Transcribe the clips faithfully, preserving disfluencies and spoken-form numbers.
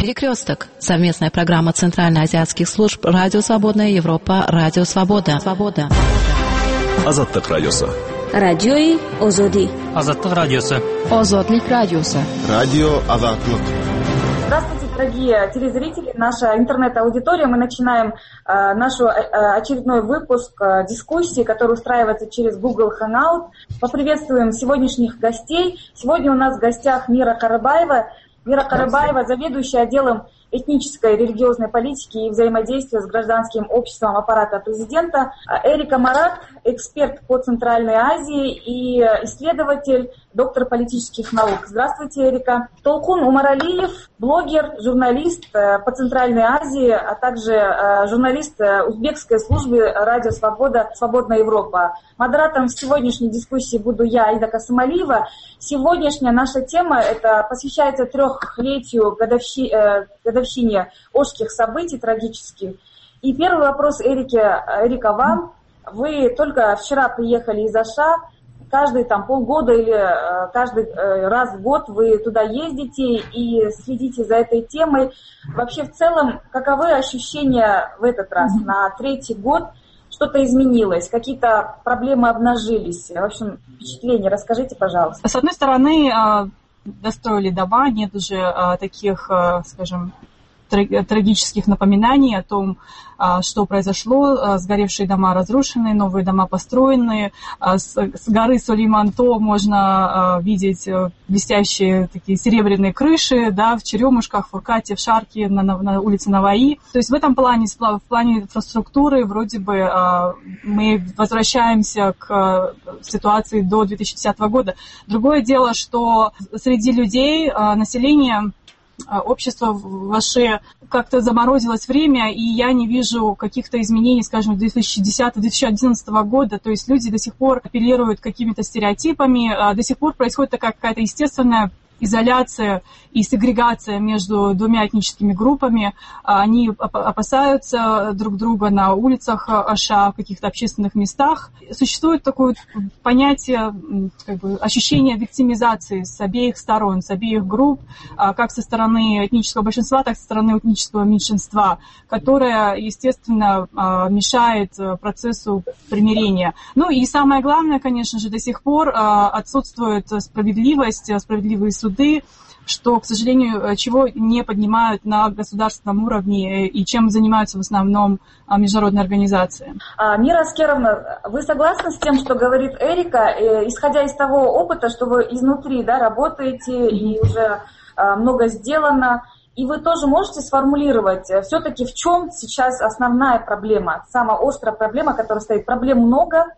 Перекресток. Совместная программа Центральноазиатских служб Радио Свободная Европа, Радио Свобода. Свобода. Азаттык радиосы. Радиои Озоди. Азаттык радиосы. Озодлик радиосы. Радио Азаттык. Здравствуйте, дорогие телезрители, наша интернет-аудитория. Мы начинаем э, наш э, очередной выпуск э, дискуссии, который устраивается через Google Hangout. Поприветствуем сегодняшних гостей. Сегодня у нас в гостях Мира Карабаева. Мира Карабаева, заведующая отделом этнической и религиозной политики и взаимодействия с гражданским обществом аппарата президента. Эрика Марат, эксперт по Центральной Азии и исследователь, доктор политических наук. Здравствуйте, Эрика. Толкун Умаралиев, блогер, журналист по Центральной Азии, а также журналист узбекской службы Радио Свобода, Свободная Европа. Модератором сегодняшней дискуссии буду я, Аида Касымалиева. Сегодняшняя наша тема это посвящается трехлетию годовщи, э, годовщине Ошских событий трагических. И первый вопрос Эрике, Эрика, вам. Вы только вчера приехали из Оша. Каждые там полгода или э, каждый э, раз в год вы туда ездите и следите за этой темой. Вообще в целом, каковы ощущения в этот раз, mm-hmm. на третий год? Что-то изменилось, какие-то проблемы обнажились. В общем, впечатления расскажите, пожалуйста. С одной стороны, достроили дома, нет уже таких, скажем, трагических напоминаний о том, что произошло. Сгоревшие дома разрушены, новые дома построены. С горы Сулейман-То можно видеть блестящие такие серебряные крыши, да, в Черемушках, в Фуркате, в Шарке, на, на улице Наваи. То есть в этом плане, в плане инфраструктуры, вроде бы мы возвращаемся к ситуации до две тысячи десятого года. Другое дело, что среди людей, населения, общество в Оше как-то заморозилось время, и я не вижу каких-то изменений, скажем, две тысячи десятого - две тысячи одиннадцатого года. То есть люди до сих пор апеллируют какими-то стереотипами, до сих пор происходит такая какая-то естественная изоляция и сегрегация между двумя этническими группами. Они опасаются друг друга на улицах Оша, в каких-то общественных местах. Существует такое понятие, как бы, ощущение виктимизации с обеих сторон, с обеих групп, как со стороны этнического большинства, так и со стороны этнического меньшинства, которое, естественно, мешает процессу примирения. Ну и самое главное, конечно же, до сих пор отсутствует справедливость, справедливые суды, суды, что, к сожалению, чего не поднимают на государственном уровне и чем занимаются в основном международные организации. Мира Аскеровна, вы согласны с тем, что говорит Эрика, исходя из того опыта, что вы изнутри, да, работаете и уже много сделано, и вы тоже можете сформулировать все-таки в чем сейчас основная проблема, самая острая проблема, которая стоит? Проблем много,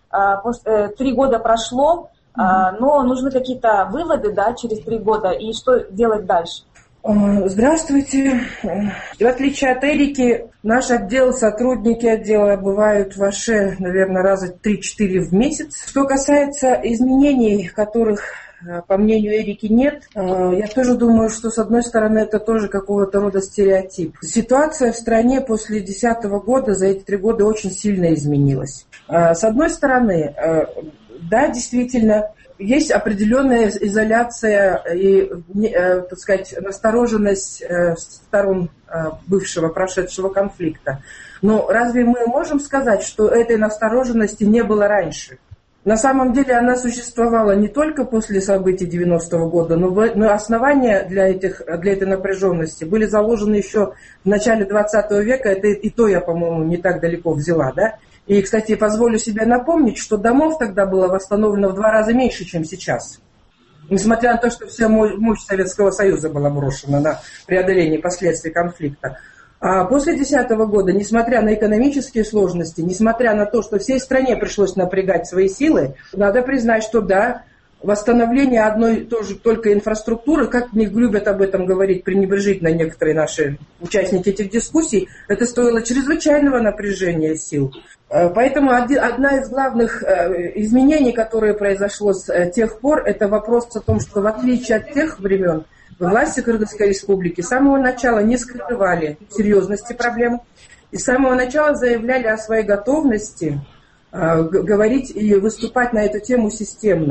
три года прошло, Uh-huh. но нужны какие-то выводы, да, через три года, и что делать дальше? Здравствуйте. В отличие от Эрики, наш отдел, сотрудники отдела бывают в Оше, наверное, раза три-четыре в месяц. Что касается изменений, которых, по мнению Эрики, нет, я тоже думаю, что, с одной стороны, это тоже какого-то рода стереотип. Ситуация в стране после две тысячи десятого года за эти три года очень сильно изменилась. С одной стороны, да, действительно, есть определенная изоляция и, э, так сказать, настороженность э, сторон э, бывшего, прошедшего конфликта. Но разве мы можем сказать, что этой настороженности не было раньше? На самом деле она существовала не только после событий девяностого года, но, в, но основания для, этих, для этой напряженности были заложены еще в начале двадцатого века. Это и то я, по-моему, не так далеко взяла, да? И, кстати, позволю себе напомнить, что домов тогда было восстановлено в два раза меньше, чем сейчас. Несмотря на то, что вся мощь Советского Союза была брошена на преодоление последствий конфликта. А после две тысячи десятого года, несмотря на экономические сложности, несмотря на то, что всей стране пришлось напрягать свои силы, надо признать, что да, восстановление одной тоже только инфраструктуры, как не любят об этом говорить пренебрежительно некоторые наши участники этих дискуссий, это стоило чрезвычайного напряжения сил. Поэтому одна из главных изменений, которое произошло с тех пор, это вопрос о том, что в отличие от тех времен, власти Кыргызской республики с самого начала не скрывали серьезности проблем и с самого начала заявляли о своей готовности говорить и выступать на эту тему системно.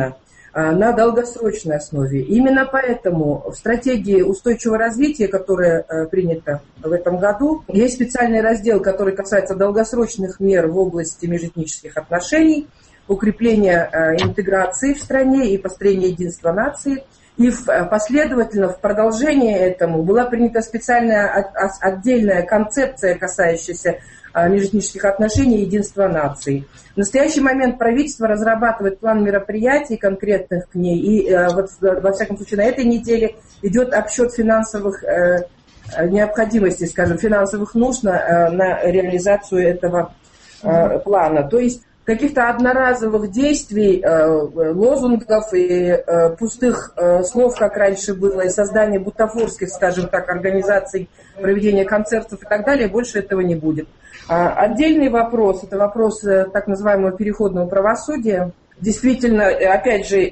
на долгосрочной основе. Именно поэтому в стратегии устойчивого развития, которая принята в этом году, есть специальный раздел, который касается долгосрочных мер в области межэтнических отношений, укрепления интеграции в стране и построения единства нации. И последовательно в продолжение этому была принята специальная отдельная концепция, касающаяся межэтнических отношений и единства наций. В настоящий момент правительство разрабатывает план мероприятий конкретных к ней. И вот, во всяком случае, на этой неделе идет обсчет финансовых необходимостей, скажем, финансовых нужд на, на реализацию этого плана. То есть каких-то одноразовых действий, лозунгов и пустых слов, как раньше было, и создания бутафорских, скажем так, организаций, проведения концертов и так далее, больше этого не будет. Отдельный вопрос, это вопрос так называемого переходного правосудия. Действительно, опять же,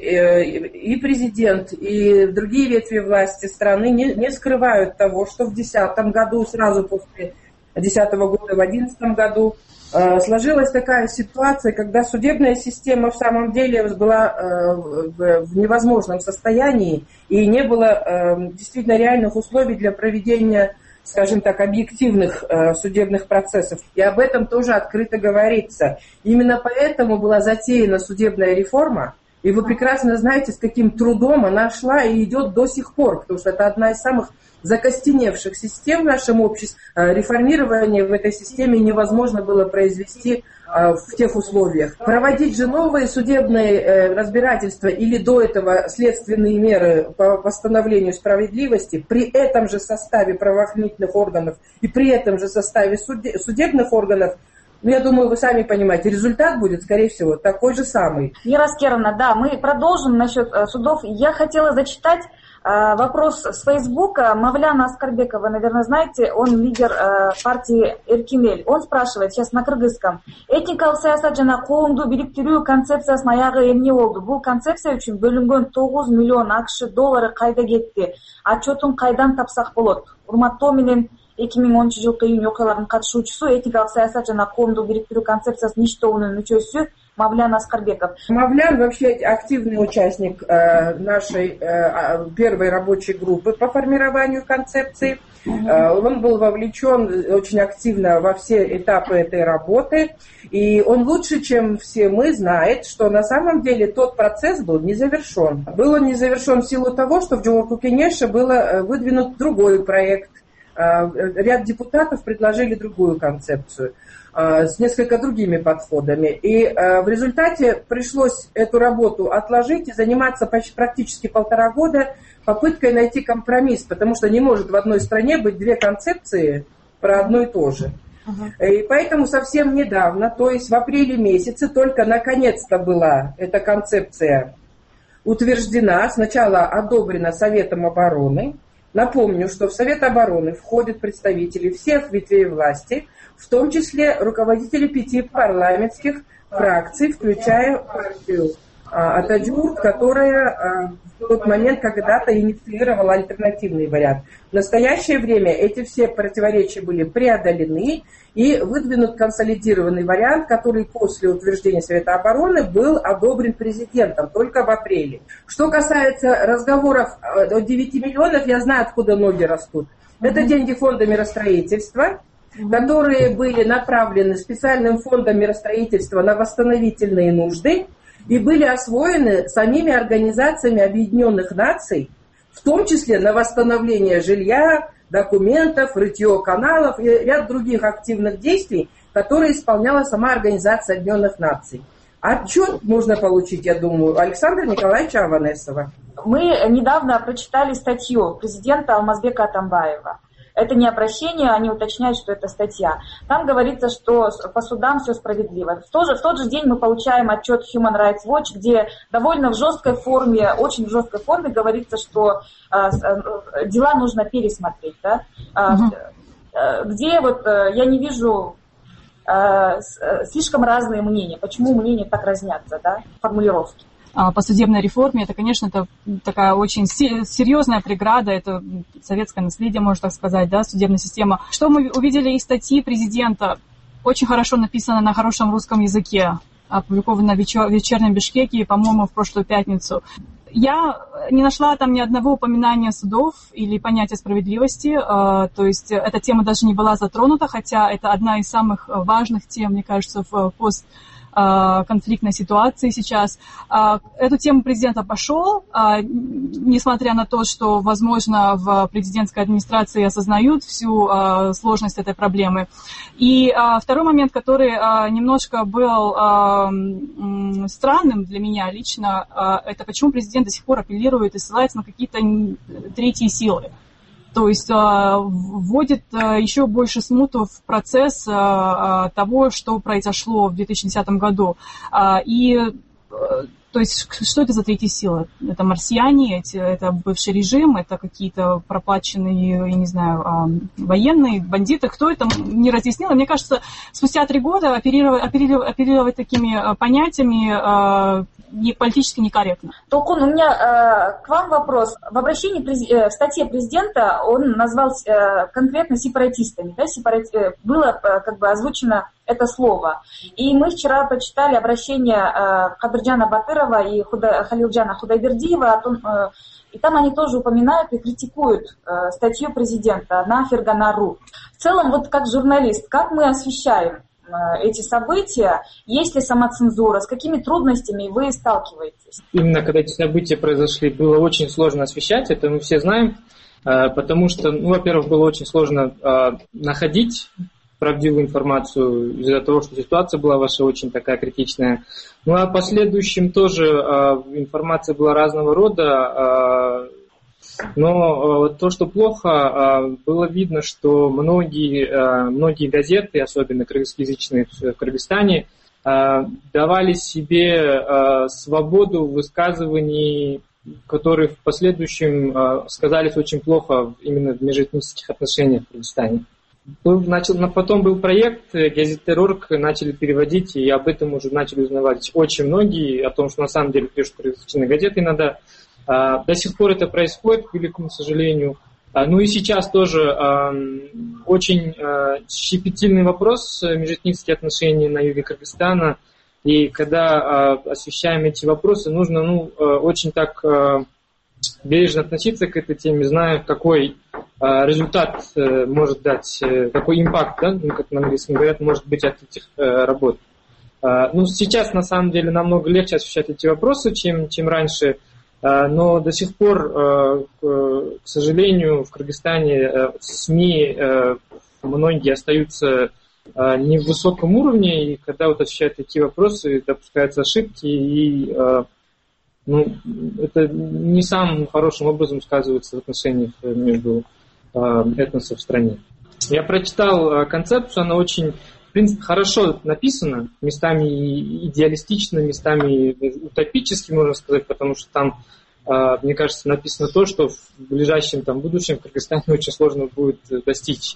и президент, и другие ветви власти страны не, не скрывают того, что в две тысячи десятом году, сразу после две тысячи десятого года, в две тысячи одиннадцатом году, сложилась такая ситуация, когда судебная система в самом деле была в невозможном состоянии и не было действительно реальных условий для проведения, скажем так, объективных судебных процессов. И об этом тоже открыто говорится. Именно поэтому была затеяна судебная реформа. И вы прекрасно знаете, с каким трудом она шла и идет до сих пор, потому что это одна из самых закостеневших систем в нашем обществе. Реформирование в этой системе невозможно было произвести в тех условиях. Проводить же новые судебные разбирательства или до этого следственные меры по восстановлению справедливости при этом же составе правоохранительных органов и при этом же составе судебных органов, ну, я думаю, вы сами понимаете, результат будет, скорее всего, такой же самый. Вера Аскеровна, да, мы продолжим насчет судов. Я хотела зачитать вопрос с Фейсбука. Мавляна Аскарбекова, вы, наверное, знаете, он лидер партии Эркинель. Он спрашивает сейчас на кыргызском. Этникалык саясат жана коомду бириктирүү концепциясынын аягы эмне болду? Бул концепция үчүн бөлүнгөн тогуз миллион акш доллары кайда кетти? Отчетун кайдан тапсак болот? Урматтоо менен эки миң онунчу жылкы июнь окуяларынын катышуучусу, этникалык саясат жана коомду бириктирүү концепциясынын иш-тобунун мүчөсү Мавлян Аскарбеков. Мавлян вообще активный участник э, нашей э, первой рабочей группы по формированию концепции. Э, он был вовлечен очень активно во все этапы этой работы. И он лучше, чем все мы, знает, что на самом деле тот процесс был не завершен. Был он не завершен в силу того, что в Джоорку-Кенеше был выдвинут другой проект. Э, ряд депутатов предложили другую концепцию с несколько другими подходами. И э, в результате пришлось эту работу отложить и заниматься почти, практически полтора года попыткой найти компромисс, потому что не может в одной стране быть две концепции про одно и то же. Uh-huh. И поэтому совсем недавно, то есть в апреле месяце, только наконец-то была эта концепция утверждена, сначала одобрена Советом обороны. Напомню, что в Совет обороны входят представители всех ветвей власти, в том числе руководители пяти парламентских фракций, включая партию Ататюрк, которая в тот момент когда-то инициировала альтернативный вариант. В настоящее время эти все противоречия были преодолены и выдвинут консолидированный вариант, который после утверждения Совета обороны был одобрен президентом только в апреле. Что касается разговоров о девяти миллионах, я знаю, откуда ноги растут. Это деньги фонда миростроительства, которые были направлены специальным фондом миростроительства на восстановительные нужды и были освоены самими организациями Объединенных Наций, в том числе на восстановление жилья, документов, рытье каналов и ряд других активных действий, которые исполняла сама Организация Объединенных Наций. Отчет можно получить, я думаю, Александра Николаевича Аванесова. Мы недавно прочитали статью президента Алмазбека Атамбаева. Это не обращение, они уточняют, что это статья. Там говорится, что по судам все справедливо. В тот же, в тот же день мы получаем отчет Human Rights Watch, где довольно в жесткой форме, очень в жесткой форме говорится, что э, дела нужно пересмотреть. Да? Uh-huh. Где вот я не вижу э, слишком разные мнения. Почему мнения так разнятся, да? Формулировки. По судебной реформе, это, конечно, это такая очень серьезная преграда, это советское наследие, можно так сказать, да, судебная система. Что мы увидели из статьи президента, очень хорошо написано на хорошем русском языке. опубликована в «Вечернем Бишкеке», по-моему, в прошлую пятницу. Я не нашла там ни одного упоминания судов или понятия справедливости, то есть эта тема даже не была затронута, хотя это одна из самых важных тем, мне кажется, в постконфликтной ситуации сейчас. Эту тему президент обошел, несмотря на то, что, возможно, в президентской администрации осознают всю сложность этой проблемы. И второй момент, который немножко был странным для меня лично, это почему президент до сих пор апеллирует и ссылается на какие-то третьи силы. То есть вводит еще больше смуту в процесс того, что произошло в две тысячи десятом году. И то есть что это за третьи силы? Это марсиане, это бывший режим, это какие-то проплаченные, я не знаю, военные, бандиты. Кто это, не разъяснил. И мне кажется, спустя три года оперировать, оперировать, оперировать такими понятиями не, политически некорректно. Толкун, у меня э, к вам вопрос. В обращении, э, в статье президента он назвал э, конкретно сепаратистами. Да, сепарати... Было э, как бы озвучено это слово. И мы вчера прочитали обращение э, Кадырджана Батырова и Худа... Халилджана Худайбердиева, о том, э, и там они тоже упоминают и критикуют э, статью президента на Фергана.ру. В целом, вот как журналист, как мы освещаем эти события, есть ли самоцензура, с какими трудностями вы сталкиваетесь? Именно когда эти события произошли, было очень сложно освещать, это мы все знаем, потому что, ну, во-первых, было очень сложно находить правдивую информацию из-за того, что ситуация была ваша очень такая критичная. Ну а в последующем тоже информация была разного рода, но то, что плохо, было видно, что многие, многие газеты, особенно кыргызскоязычные в Кыргызстане, давали себе свободу высказываний, которые в последующем сказались очень плохо именно в межэтнических отношениях в Кыргызстане. Был, начал, потом был проект «Газет.Террорг», начали переводить, и об этом уже начали узнавать очень многие, о том, что на самом деле пишут кыргызские газеты иногда. До сих пор это происходит, к великому сожалению. Ну и сейчас тоже очень щепетильный вопрос межэтнические отношения на юге Кыргызстана. И когда освещаем эти вопросы, нужно ну, очень так бережно относиться к этой теме, зная, какой результат может дать, какой импакт, да, ну, как на английском говорят, может быть от этих работ. Ну, сейчас на самом деле намного легче освещать эти вопросы, чем, чем раньше. Но до сих пор, к сожалению, в Кыргызстане СМИ многие остаются не в высоком уровне, и когда вот освещают такие вопросы, допускаются ошибки, и ну, это не самым хорошим образом сказывается в отношениях между этносов в стране. Я прочитал концепцию, она очень, в принципе, хорошо написана, местами идеалистично, местами утопически, можно сказать, потому что там, мне кажется, написано то, что в ближайшем там, будущем в Кыргызстане очень сложно будет достичь.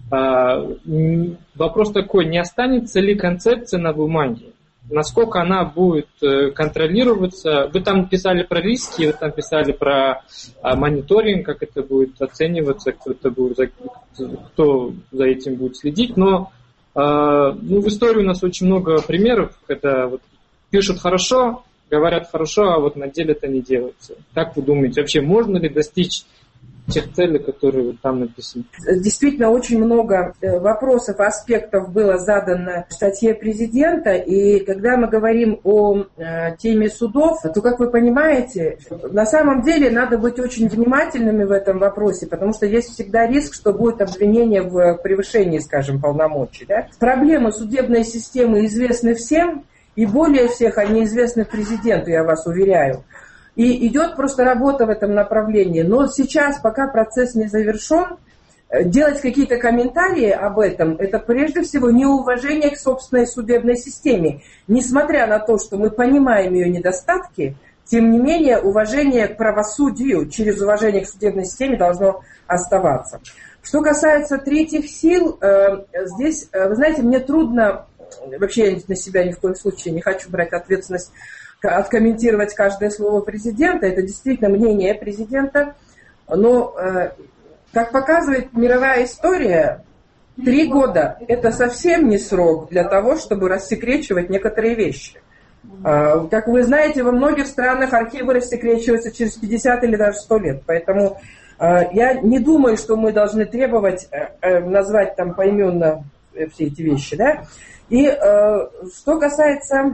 Вопрос такой, не останется ли концепция на бумаге? Насколько она будет контролироваться? Вы там писали про риски, вы там писали про мониторинг, как это будет оцениваться, кто, это будет, кто за этим будет следить, но ну, в истории у нас очень много примеров, когда вот пишут хорошо, говорят хорошо, а вот на деле это не делается. Как вы думаете, вообще можно ли достичь тех целей, которые там написаны? Действительно, очень много вопросов, аспектов было задано в статье президента, и когда мы говорим о теме судов, то, как вы понимаете, на самом деле надо быть очень внимательными в этом вопросе, потому что есть всегда риск, что будет обвинение в превышении, скажем, полномочий. Да? Проблемы судебной системы известны всем, и более всех они известны президенту, я вас уверяю. И идет просто работа в этом направлении. Но сейчас, пока процесс не завершен, делать какие-то комментарии об этом, это прежде всего неуважение к собственной судебной системе. Несмотря на то, что мы понимаем ее недостатки, тем не менее уважение к правосудию через уважение к судебной системе должно оставаться. Что касается третьих сил, здесь, вы знаете, мне трудно, вообще я на себя ни в коем случае не хочу брать ответственность, откомментировать каждое слово президента, это действительно мнение президента, но, как показывает мировая история, Три года – это совсем не срок для того, чтобы рассекречивать некоторые вещи. Как вы знаете, во многих странах архивы рассекречиваются через пятьдесят или даже сто лет. Поэтому я не думаю, что мы должны требовать назвать там поименно все эти вещи. Да? И что касается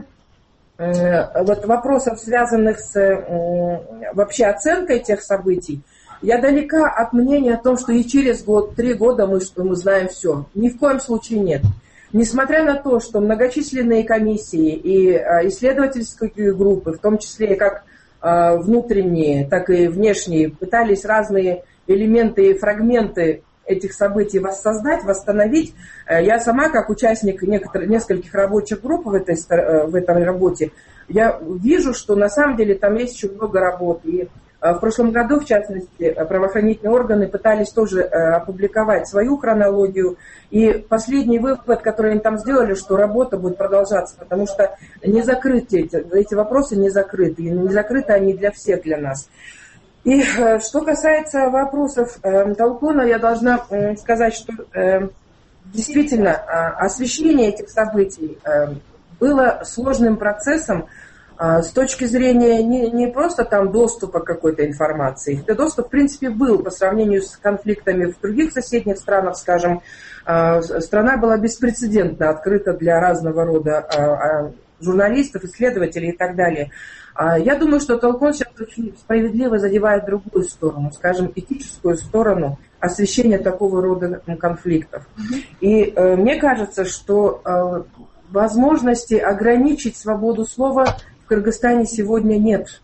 вот вопросов, связанных с вообще оценкой тех событий, я далека от мнения о том, что и через год, три года мы, мы знаем все. Ни в коем случае нет. Несмотря на то, что многочисленные комиссии и исследовательские группы, в том числе как внутренние, так и внешние, пытались разные элементы и фрагменты этих событий воссоздать, восстановить, я сама, как участник некоторых, нескольких рабочих групп в этой, в этой работе, я вижу, что на самом деле там есть еще много работы. И в прошлом году, в частности, правоохранительные органы пытались тоже опубликовать свою хронологию. И последний вывод, который они там сделали, что работа будет продолжаться, потому что не закрыты эти, эти вопросы не закрыты. И не закрыты они для всех, для нас. И что касается вопросов Толкуна, я должна сказать, что действительно освещение этих событий было сложным процессом, с точки зрения не, не просто там доступа к какой-то информации. Этот доступ, в принципе, был по сравнению с конфликтами в других соседних странах, скажем. Страна была беспрецедентно открыта для разного рода журналистов, исследователей и так далее. Я думаю, что Толкун сейчас очень справедливо задевает другую сторону, скажем, этическую сторону освещения такого рода конфликтов. И мне кажется, что возможности ограничить свободу слова в Кыргызстане сегодня нет.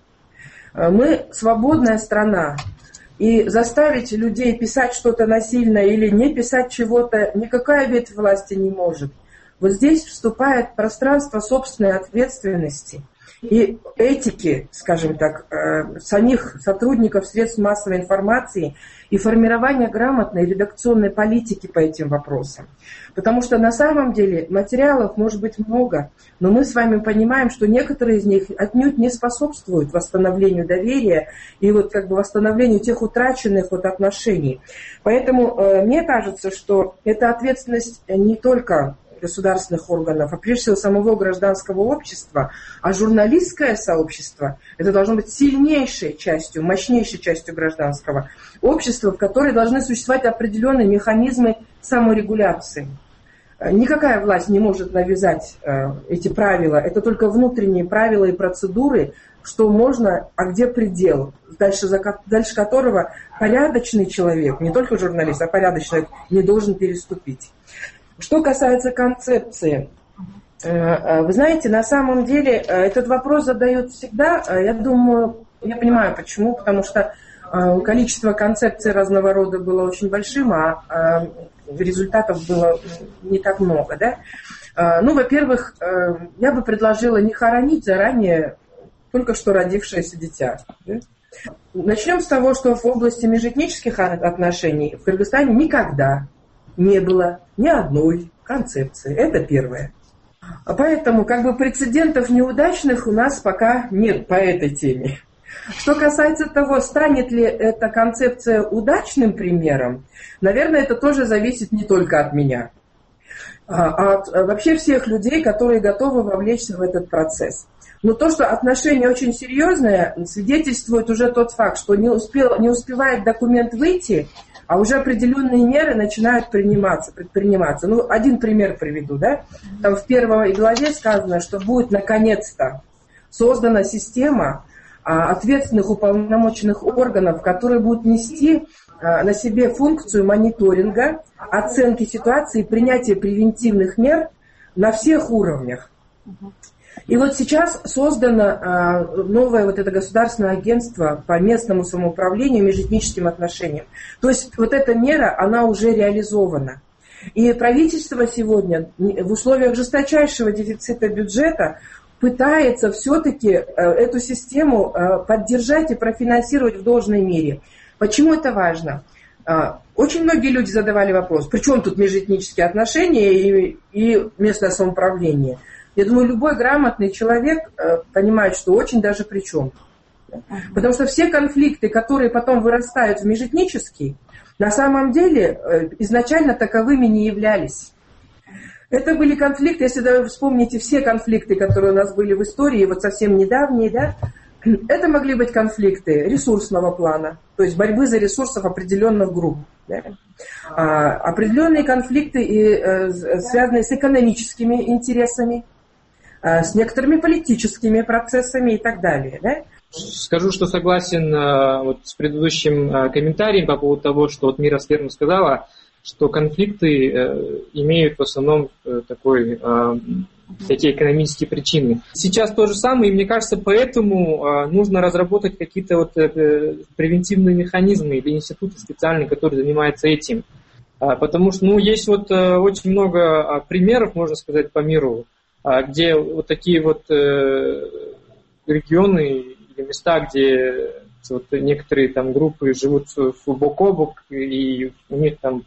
Мы свободная страна, и заставить людей писать что-то насильно или не писать чего-то никакая ветвь власти не может. Вот здесь вступает пространство собственной ответственности и этики, скажем так, самих сотрудников средств массовой информации и формирования грамотной редакционной политики по этим вопросам. Потому что на самом деле материалов может быть много, но мы с вами понимаем, что некоторые из них отнюдь не способствуют восстановлению доверия и вот как бы восстановлению тех утраченных вот отношений. Поэтому э, мне кажется, что эта ответственность не только государственных органов, а прежде всего самого гражданского общества, а журналистское сообщество, это должно быть сильнейшей частью, мощнейшей частью гражданского общества, в которой должны существовать определенные механизмы саморегуляции. Никакая власть не может навязать э, эти правила, это только внутренние правила и процедуры, что можно, а где предел, дальше, дальше которого порядочный человек, не только журналист, а порядочный, не должен переступить. Что касается концепции, вы знаете, на самом деле этот вопрос задают всегда. Я думаю, я понимаю почему, потому что количество концепций разного рода было очень большим, а результатов было не так много. Да? Ну, во-первых, я бы предложила не хоронить заранее только что родившееся дитя. Да? Начнем с того, что в области межэтнических отношений в Кыргызстане никогда не было ни одной концепции. Это первое. Поэтому как бы прецедентов неудачных у нас пока нет по этой теме. Что касается того, станет ли эта концепция удачным примером, наверное, это тоже зависит не только от меня, а от вообще всех людей, которые готовы вовлечься в этот процесс. Но то, что отношение очень серьезное, свидетельствует уже тот факт, что не, успел, не успевает документ выйти, а уже определенные меры начинают приниматься, предприниматься. Ну, один пример приведу, да. Там в первой главе сказано, что будет наконец-то создана система ответственных уполномоченных органов, которые будут нести на себе функцию мониторинга, оценки ситуации и принятия превентивных мер на всех уровнях. И вот сейчас создано новое вот это государственное агентство по местному самоуправлению и межэтническим отношениям. То есть вот эта мера, она уже реализована. И правительство сегодня в условиях жесточайшего дефицита бюджета пытается все-таки эту систему поддержать и профинансировать в должной мере. Почему это важно? Очень многие люди задавали вопрос, при чем тут межэтнические отношения и, и местное самоуправление? Я думаю, любой грамотный человек понимает, что очень даже при чем. Потому что все конфликты, которые потом вырастают в межэтнические, на самом деле изначально таковыми не являлись. Это были конфликты, если вы вспомните все конфликты, которые у нас были в истории, вот совсем недавние, да, это могли быть конфликты ресурсного плана, то есть борьбы за ресурсов определенных групп. Да. А, определенные конфликты, и, э, связанные с экономическими интересами, э, с некоторыми политическими процессами и так далее. Да. Скажу, что согласен э, вот, с предыдущим э, комментарием по поводу того, что вот Мира Сверна сказала, что конфликты э, имеют в основном э, такой... Э, всякие экономические причины. Сейчас то же самое, и мне кажется, поэтому э, нужно разработать какие-то вот э, превентивные механизмы или институты специальные, которые занимаются этим. А, потому что, ну, есть вот э, очень много э, примеров, можно сказать, по миру, э, где вот такие вот э, регионы или места, где вот некоторые там группы живут бок о бок, и у них там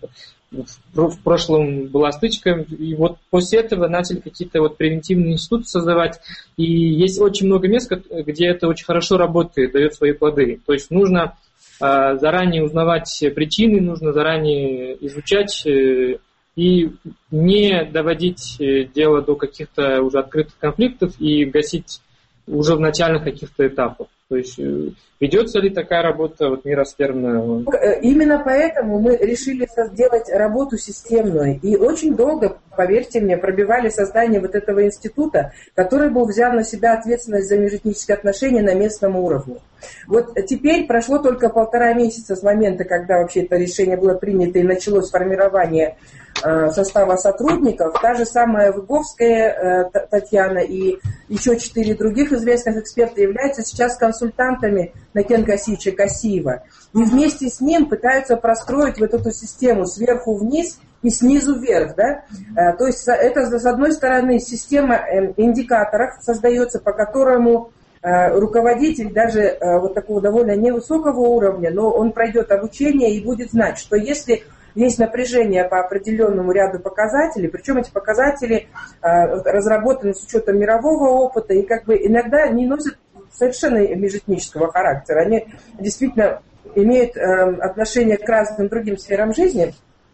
в прошлом была стычка, и вот после этого начали какие-то вот превентивные институты создавать, и есть очень много мест, где это очень хорошо работает, дает свои плоды. То есть нужно э, заранее узнавать причины, нужно заранее изучать э, и не доводить дело до каких-то уже открытых конфликтов и гасить уже в начальных каких-то этапах. То есть ведется ли такая работа вот, миросферная? Именно поэтому мы решили сделать работу системную. И очень долго, поверьте мне, пробивали создание вот этого института, который был взял на себя ответственность за межэтнические отношения на местном уровне. Вот теперь прошло только полтора месяца с момента, когда вообще это решение было принято и началось формирование состава сотрудников. Та же самая Выговская Татьяна и еще четыре других известных эксперта являются сейчас консультантами Накен Касича Касиева. И вместе с ним пытаются простроить вот эту систему сверху вниз и снизу вверх. Да? То есть это, с одной стороны, система индикаторов создается, по которому руководитель даже вот такого довольно невысокого уровня, но он пройдет обучение и будет знать, что если есть напряжение по определенному ряду показателей, причем эти показатели э, разработаны с учетом мирового опыта и как бы иногда не носят совершенно межэтнического характера. Они действительно имеют э, отношение к разным другим сферам жизни,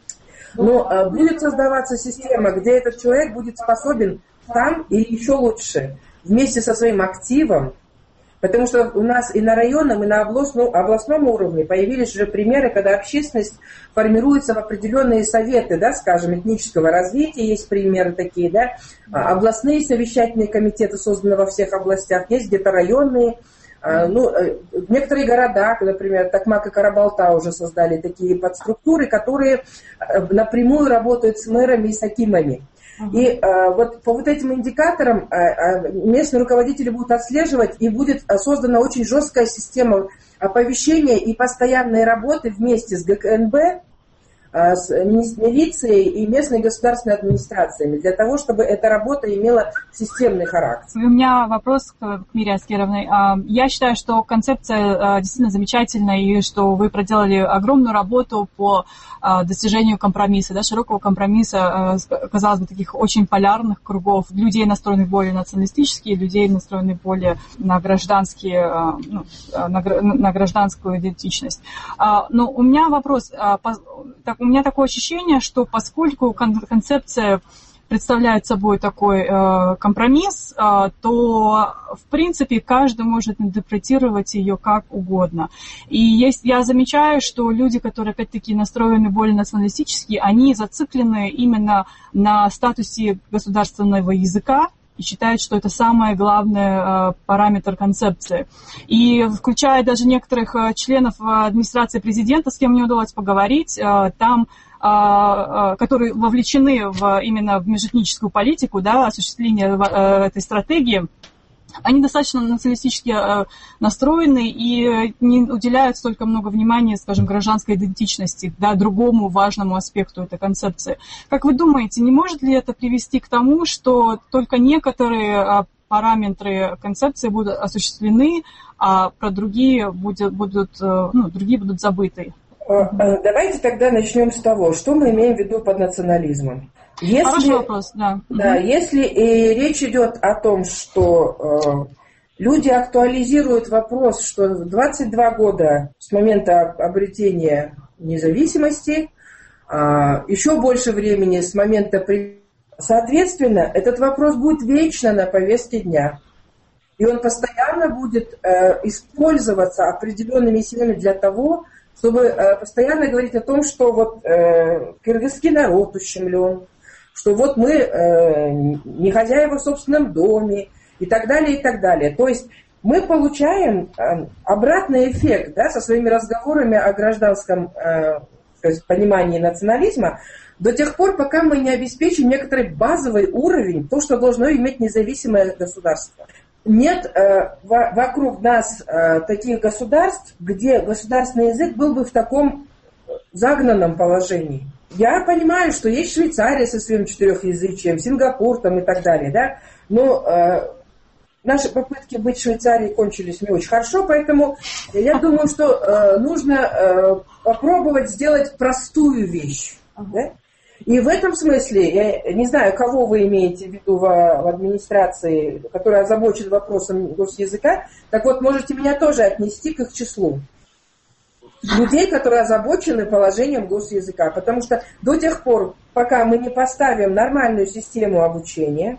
но э, будет создаваться система, где этот человек будет способен там и еще лучше вместе со своим активом. Потому что у нас и на районном, и на областном, областном уровне появились уже примеры, когда общественность формируется в определенные советы, да, скажем, этнического развития, есть примеры такие, да, областные совещательные комитеты созданы во всех областях, есть где-то районные, ну, некоторые города, например, Токмак и Карабалта уже создали такие подструктуры, которые напрямую работают с мэрами и с акимами. И э, вот по вот этим индикаторам э, э, местные руководители будут отслеживать, и будет создана очень жесткая система оповещения и постоянной работы вместе с ГКНБ, э, с милицией и местной государственной администрациями, для того, чтобы эта работа имела системный характер. У меня вопрос к Мире Аскеровне. Я считаю, что концепция действительно замечательная, и что вы проделали огромную работу по достижению компромисса, да, широкого компромисса, казалось бы, таких очень полярных кругов, людей, настроенных более националистически, людей, настроенных более на гражданские, ну, на, на гражданскую идентичность. Но у меня вопрос, так, у меня такое ощущение, что поскольку концепция представляет собой такой э, компромисс, э, то, в принципе, каждый может интерпретировать ее как угодно. И есть, я замечаю, что люди, которые, опять-таки, настроены более националистически, они зациклены именно на статусе государственного языка и считают, что это самый главный э, параметр концепции. И включая даже некоторых э, членов администрации президента, с кем мне удалось поговорить, э, там которые вовлечены в, именно в межэтническую политику, да, осуществление этой стратегии, они достаточно националистически настроены и не уделяют столько много внимания, скажем, гражданской идентичности, да, другому важному аспекту этой концепции. Как вы думаете, не может ли это привести к тому, что только некоторые параметры концепции будут осуществлены, а про другие будут, будут, ну, другие будут забыты? Давайте тогда начнем с того, что мы имеем в виду под национализмом. Если, Хороший вопрос, да. Да, угу. Если и речь идет о том, что э, люди актуализируют вопрос, что двадцать два года с момента обретения независимости, еще больше времени с момента... Соответственно, этот вопрос будет вечно на повестке дня. И он постоянно будет использоваться определенными силами для того, чтобы постоянно говорить о том, что вот кыргызский народ ущемлен, что вот мы не хозяева в собственном доме и так далее, и так далее. То есть мы получаем обратный эффект, да, со своими разговорами о гражданском то есть понимании национализма до тех пор, пока мы не обеспечим некоторый базовый уровень, то, что должно иметь независимое государство. Нет э, во, вокруг нас э, таких государств, где государственный язык был бы в таком загнанном положении. Я понимаю, что есть Швейцария со своим четырехязычием, Сингапур там и так далее, да, но э, наши попытки быть в Швейцарии кончились не очень хорошо, поэтому я думаю, что э, нужно э, попробовать сделать простую вещь. Да? И в этом смысле, я не знаю, кого вы имеете в виду в, в администрации, которая озабочена вопросом госязыка, так вот, можете меня тоже отнести к их числу. Людей, которые озабочены положением госязыка. Потому что до тех пор, пока мы не поставим нормальную систему обучения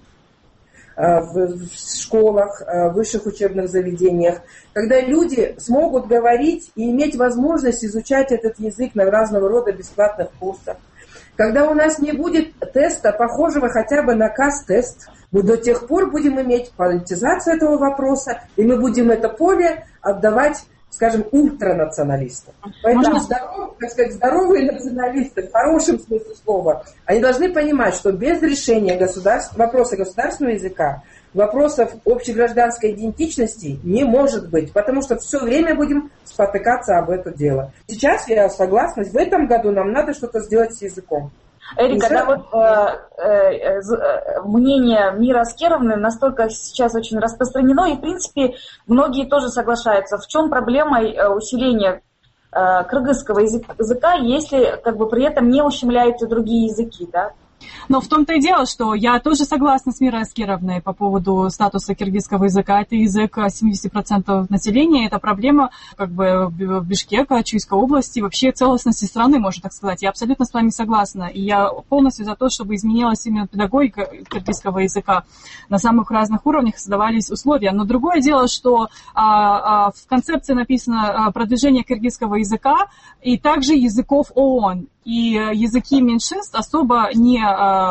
в школах, в высших учебных заведениях, когда люди смогут говорить и иметь возможность изучать этот язык на разного рода бесплатных курсах, когда у нас не будет теста, похожего хотя бы на КАС-тест, мы до тех пор будем иметь политизацию этого вопроса, и мы будем это поле отдавать, скажем, ультранационалистам. Поэтому здоровые, так сказать, здоровые националисты, в хорошем смысле слова, они должны понимать, что без решения государств, вопроса государственного языка, вопросов общегражданской идентичности не может быть, потому что все время будем спотыкаться об это дело. Сейчас я согласна, в этом году нам надо что-то сделать с языком. Эрика, да, вот э, э, мнение Миры Аскеровны настолько сейчас очень распространено, и, в принципе, многие тоже соглашаются. В чем проблема усиления э, кыргызского языка, если как бы при этом не ущемляются другие языки, да? Но в том-то и дело, что я тоже согласна с Мирой Аскеровной по поводу статуса киргизского языка. Это язык семьдесят процентов населения, это проблема как бы Бишкека, Чуйской области, вообще целостности страны, можно так сказать. Я абсолютно с вами согласна. И я полностью за то, чтобы изменилась именно педагогика киргизского языка. На самых разных уровнях создавались условия. Но другое дело, что а, а, в концепции написано а, продвижение киргизского языка и также языков ООН. И языки меньшинств особо не,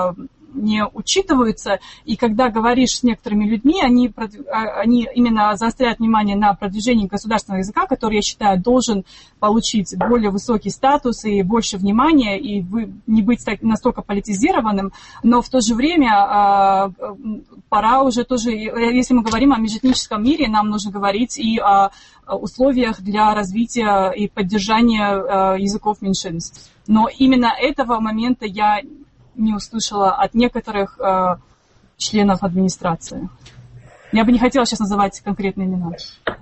не учитываются, и когда говоришь с некоторыми людьми, они, они именно заостряют внимание на продвижении государственного языка, который, я считаю, должен получить более высокий статус и больше внимания, и не быть настолько политизированным, но в то же время пора уже тоже, если мы говорим о межэтническом мире, нам нужно говорить и о условиях для развития и поддержания языков меньшинств. Но именно этого момента я не услышала от некоторых э, членов администрации. Я бы не хотела сейчас называть конкретные имена.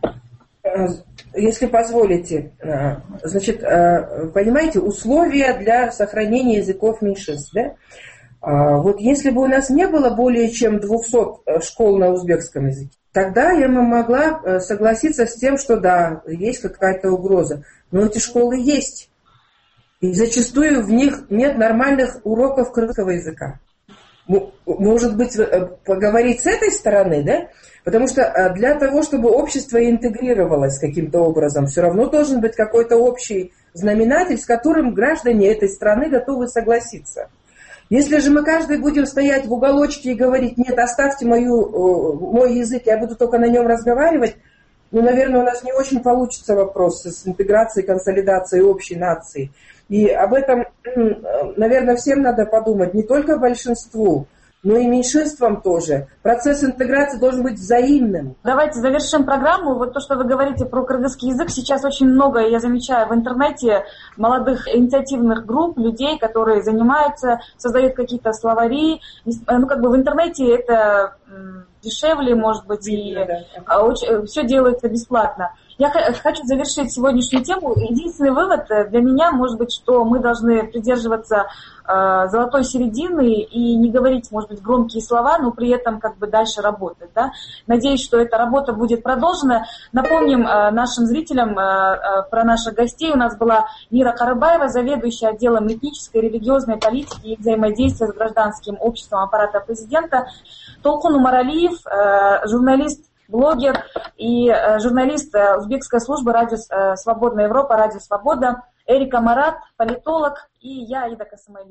Если позволите, значит, понимаете, условия для сохранения языков меньшинств, да? Вот если бы у нас не было более чем двухсот школ на узбекском языке, тогда я бы могла согласиться с тем, что да, есть какая-то угроза. Но эти школы есть. И зачастую в них нет нормальных уроков кыргызского языка. Может быть, поговорить с этой стороны, да? Потому что для того, чтобы общество интегрировалось каким-то образом, все равно должен быть какой-то общий знаменатель, с которым граждане этой страны готовы согласиться. Если же мы каждый будем стоять в уголочке и говорить, нет, оставьте мою, мой язык, я буду только на нем разговаривать, ну, наверное, у нас не очень получится вопрос с интеграцией, консолидацией общей нации. И об этом, наверное, всем надо подумать, не только большинству, но и меньшинствам тоже. Процесс интеграции должен быть взаимным. Давайте завершим программу. Вот то, что вы говорите про кыргызский язык, сейчас очень много, я замечаю в интернете, молодых инициативных групп, людей, которые занимаются, создают какие-то словари. Ну, как бы в интернете это дешевле, может быть, и да. Очень, все делается бесплатно. Я хочу завершить сегодняшнюю тему. Единственный вывод для меня, может быть, что мы должны придерживаться э, золотой середины и не говорить, может быть, громкие слова, но при этом как бы дальше работать. Да? Надеюсь, что эта работа будет продолжена. Напомним э, нашим зрителям э, э, про наших гостей. У нас была Мира Карыбаева, заведующая отделом этнической, религиозной политики и взаимодействия с гражданским обществом аппарата президента. Толкун Умаралиев, э, журналист, блогер и э, журналист э, узбекской службы «Радио э, Свободная Европа», «Радио Свобода», Эрика Марат, политолог, и я, Аида Касымали.